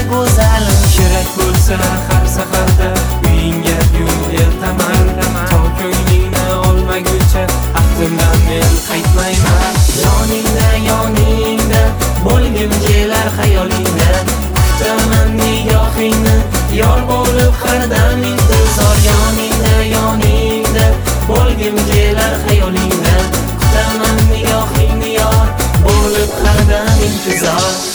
go'zalim. Kerak bo'lsa har safarda uyingga yur ertaman. To ko'nglingni olmaguncha ahdimdan men qaytmayman. Yoningda bo'lgim kelar xayolingda. Kutaman nigohingni yor bo'lib har dam intizor. Yoningda bo'lgim kelar xayolingda. Kutaman nigohingni yor bo'lib har dam intizor.